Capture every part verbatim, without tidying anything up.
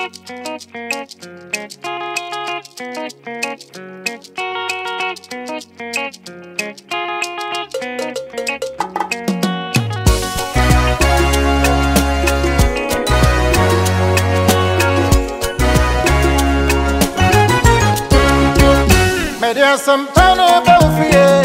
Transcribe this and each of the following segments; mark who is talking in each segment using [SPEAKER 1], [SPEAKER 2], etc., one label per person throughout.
[SPEAKER 1] There's some fun about fear.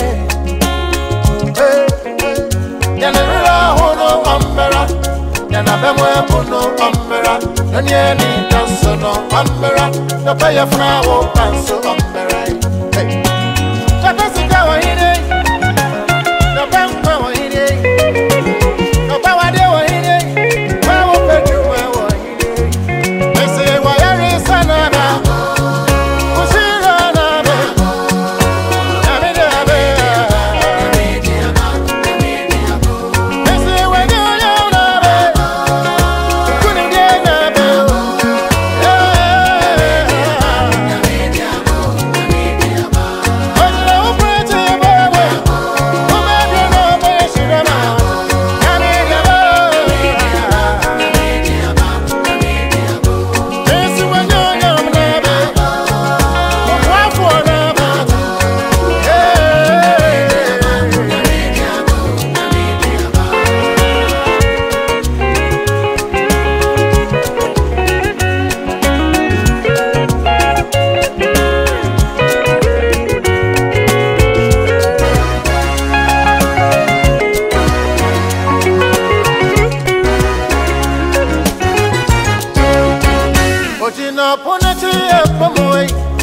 [SPEAKER 1] Yanara hono ambera, yanabemwe puno ambera, nanyeni dansono ambera, the pay flower panso ambera. Hey, Tapasika wa hide, the bank wa hide, the power de wa hide, power pedu wa hide. They say wa yari sanana. Ojina poneti e pomoy